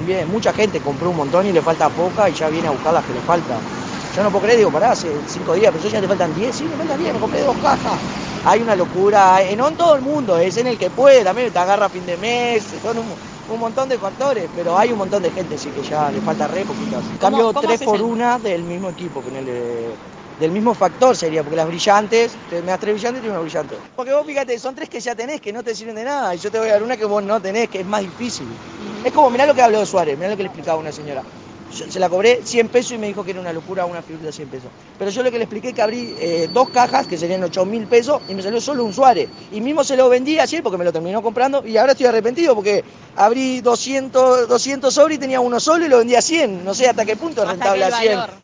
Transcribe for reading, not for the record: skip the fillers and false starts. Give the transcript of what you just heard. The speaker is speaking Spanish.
bien. Mucha gente compró un montón y le falta poca y ya viene a buscar las que le faltan. Yo no puedo creer, digo, pará, hace 5 días, pero ya te faltan 10, sí, me faltan 10, me compré 2 cajas. Hay una locura, no en todo el mundo, es en el que puede, también te agarra a fin de mes, son un montón de factores, pero hay un montón de gente, sí, que ya le falta re poquitas. Cambio ¿Cómo 3 haces por 1 del mismo equipo, del mismo factor sería, porque las brillantes, me das 3 brillantes y una brillante. Porque vos fíjate, son 3 que ya tenés, que no te sirven de nada, y yo te voy a dar una que vos no tenés, que es más difícil. Es como, mirá lo que habló de Suárez, mirá lo que le explicaba a una señora. Yo se la cobré 100 pesos y me dijo que era una locura una figurita de 100 pesos. Pero yo lo que le expliqué que abrí 2 cajas, que serían 8.000 pesos, y me salió solo un Suárez. Y mismo se lo vendí ayer porque me lo terminó comprando, y ahora estoy arrepentido porque abrí 200 sobres y tenía uno solo y lo vendí a 100. No sé hasta qué punto es hasta que rentable el a 100. valor.